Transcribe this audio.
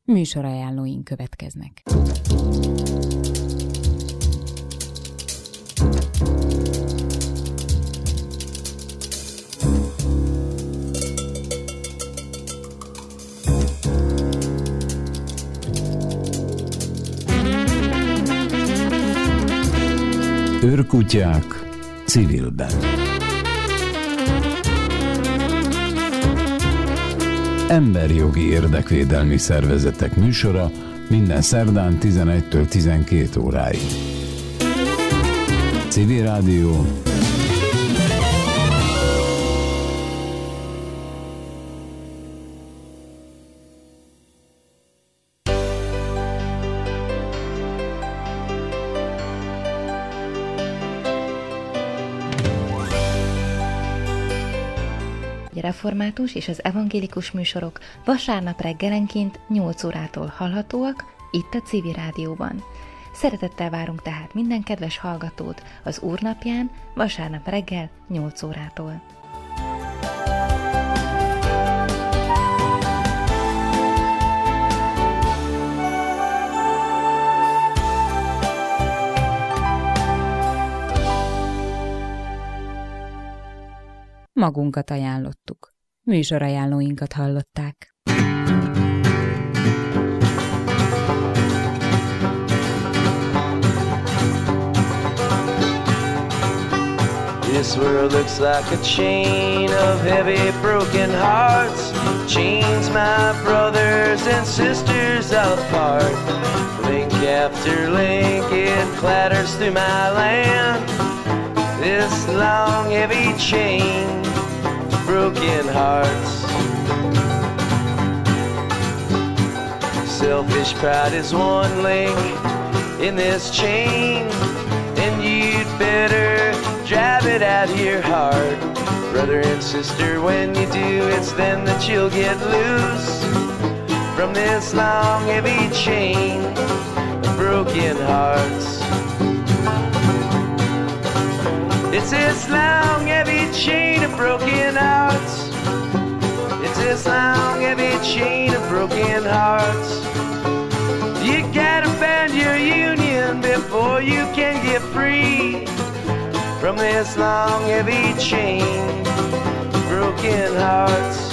Műsorajánlóink következnek. Őrkutyák civilben. Emberjogi érdekvédelmi szervezetek műsora minden szerdán 11-től 12 óráig. Civil Rádió. Református és az evangélikus műsorok vasárnap reggelenként 8 órától hallhatóak itt a Civil Rádióban. Szeretettel várunk tehát minden kedves hallgatót az Úrnapján vasárnap reggel 8 órától. Magunkat ajánlottuk. Műsorajánlóinkat hallották. This world looks like a chain of heavy broken hearts, chains my brothers and sisters apart. Link after link it clatters through my land. This long heavy chain, broken hearts. Selfish pride is one link in this chain, and you'd better drive it out of your heart. Brother and sister, when you do, it's then that you'll get loose from this long heavy chain of broken hearts. It's this long heavy chain of broken hearts. It's this long heavy chain of broken hearts. You gotta find your union before you can get free from this long heavy chain of broken hearts.